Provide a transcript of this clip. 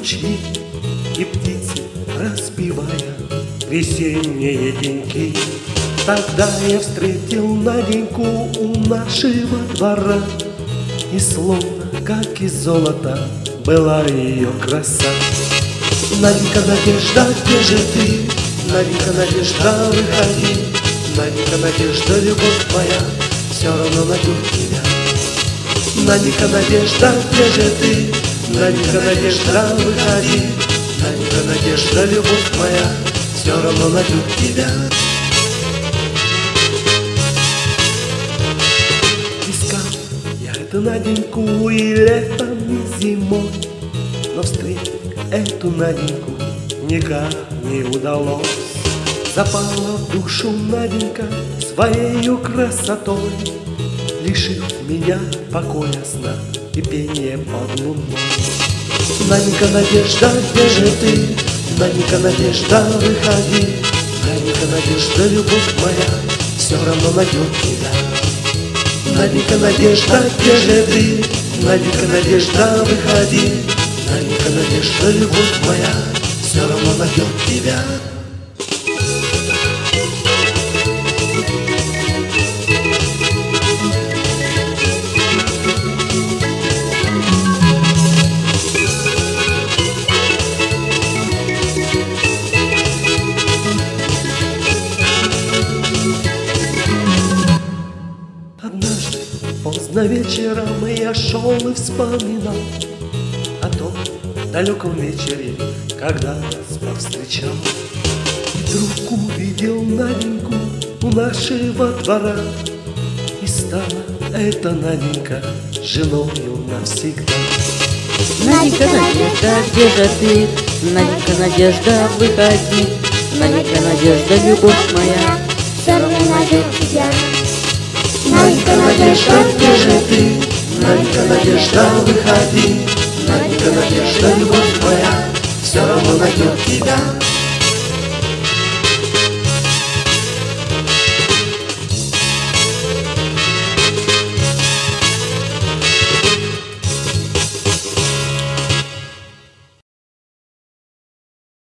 ручьи и птицы, распевая весенние деньки. Тогда я встретил Наденьку у нашего двора, и словно как из золота была ее краса. Наденька, Надежда, где же ты? Наденька, Надежда, выходи. Наденька, Надежда, любовь моя, все равно найду тебя. Наденька, Надежда, где же ты? Наденька, Надежда, выходи. Наденька, Надежда, любовь моя, все равно найду тебя. Искал я эту Наденьку и летом, и зимой, но встретить эту Наденьку никак не удалось. Запала в душу Наденька своею красотой, лишив меня покоя, сна и пения под луной. Наденька, Надежда, где же ты? Наденька, Надежда, выходи. Наденька, Надежда, любовь моя, все равно найдет тебя. Наденька, Надежда, где же ты? Наденька, Надежда, выходи. Наденька, Надежда, любовь моя, все равно найдет тебя. Однажды поздно вечером я шел и вспоминал о том далеком вечере, когда нас повстречал. И вдруг увидел Наденьку у нашего двора, и стала эта Наденька женою навсегда. Наденька, Надежда, где же ты? Наденька, Надежда, выходи. Наденька, Надежда, любовь моя, все равно найдет тебя. Наденька, Надежда, где же ты? Наденька, Надежда, выходи. Наденька, Надежда, любовь моя, все равно найдет тебя.